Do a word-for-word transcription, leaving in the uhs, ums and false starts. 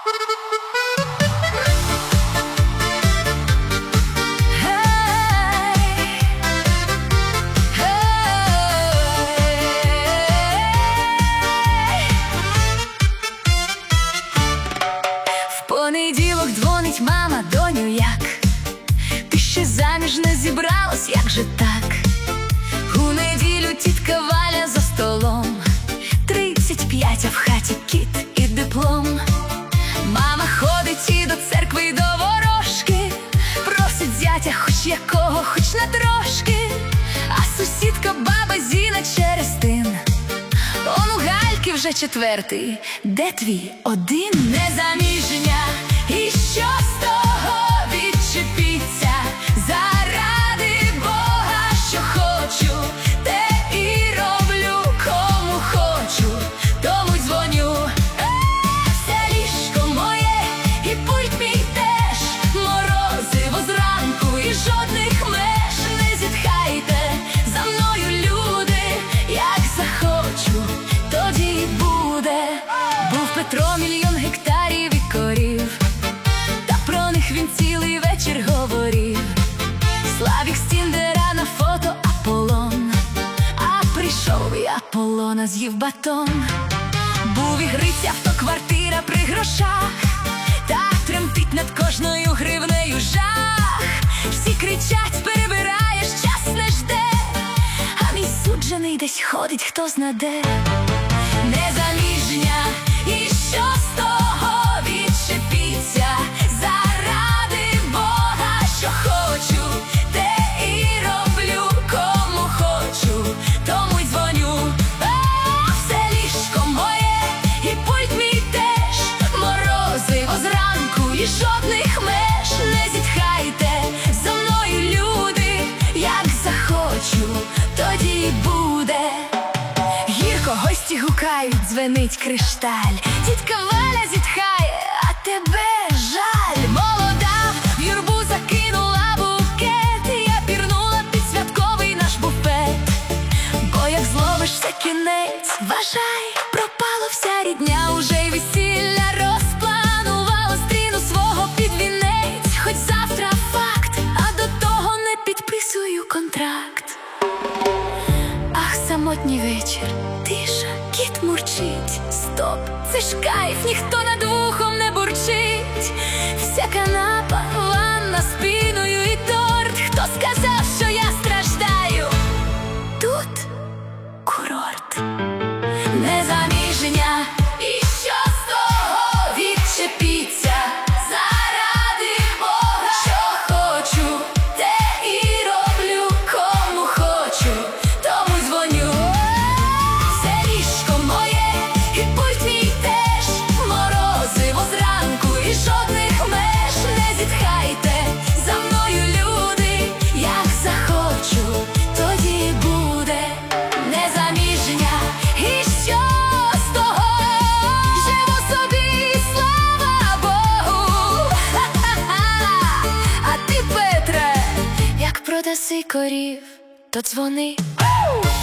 В понеділок дзвонить мама: доню, як? Ти ще заміж не зібралась, як же так? У неділю тітка Валя за столом, тридцять п'ять, а в хаті кіт і диплом. Мама ходить і до церкви, і до ворожки, просить зятя хоч якого, хоч на трошки. А сусідка баба Зіна через тин: он у Гальки вже четвертий, де твій один? Незаміжня, і що з того? Відчепіться, заради Бога, що хочу, те і роблю, кому хочу, тому й дзвоню. Все ліжко моє і пульт мій теж, морозиво зранку і жодних меж. Не зітхайте за мною, люди, як захочу, тоді й буде. Був Петро мільйон гектарів і корів, та про них він цілий вечір говорив. Славік з Тіндера на фото Аполлон, а прийшов і Аполлона з'їв батон. Був і Гриця, автоквартира при грошах, та тремтить над кожною гривнею жах. Всі кричать: перебираєш, час не жде, а мій суджений десь ходить, хто знаде. Незаміжня, і що з того? Відчепіться, заради Бога, що хочу, те і роблю, кому хочу, тому й дзвоню. А, все ліжко моє і пульт мій теж, морозиво зранку і жодних меж. Не зітхайте за мною, люди, як захочу, тоді й буде. Гірко гості гукають, дзвенить кришталь. Тітка Валя зітхає: а тебе жаль. Молода в юрбу закинула букет, я пірнула під святковий наш буфет. Бо як зловишся кінець, вважай, пропала вся рідня. Уже й весілля розпланувала, стріну свого під вінець. Хоч завтра факт, а до того не підписую контракт. Ах, самотній вечір, тиша, кіт мурчить. Стоп, це ж кайф, ніхто над вухом не бурчить. Вся канапа, ванна, спиною і торт. Хто сказав, що я страждаю? Тут курорт. Незаміжня, і що з того? Відчепіться, заради Бога, що хочу, те і роблю, кому хочу, тому й дзвоню. Все ліжко моє і пульт мій теж, морозиво зранку і жодних меж. Не зітхайте за мною, люди, як захочу, тоді й буде. Незаміжня, і що з того? Живу собі, слава Богу. Ха-ха-ха. А ти, Петре, як продаси корів, то дзвони.